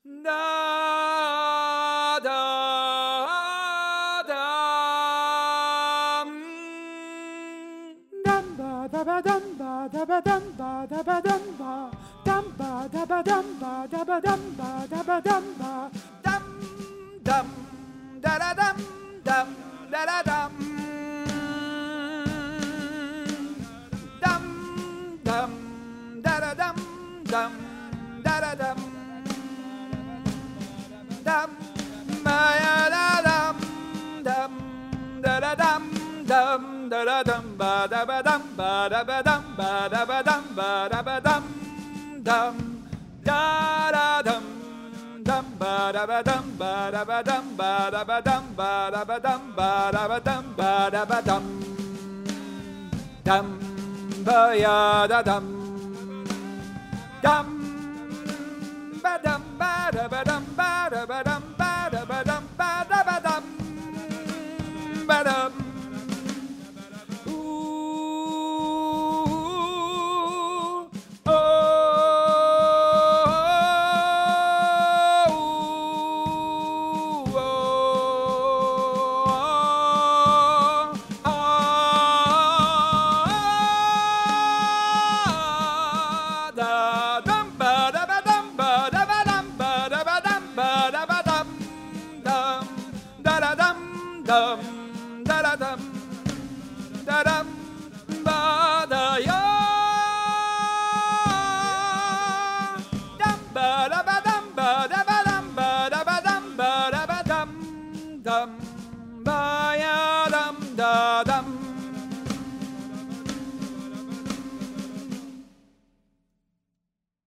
da da dum dum ba da ba dum ba da ba dum ba da ba dum ba dum ba da ba dum ba da ba dum ba da ba dum ba dum dum da da dum dum da da dum dum dum da da dum dum da da dum dum ma ya da dum dum da da dum dum da da dum ba da ba dum ba da ba dum ba da ba dum ba da ba dum dum da da dum dum ba da ba dum ba da ba dum ba da ba dum ba da ba dum ba da ba dum ba da ba dum dum ba ya da dum dum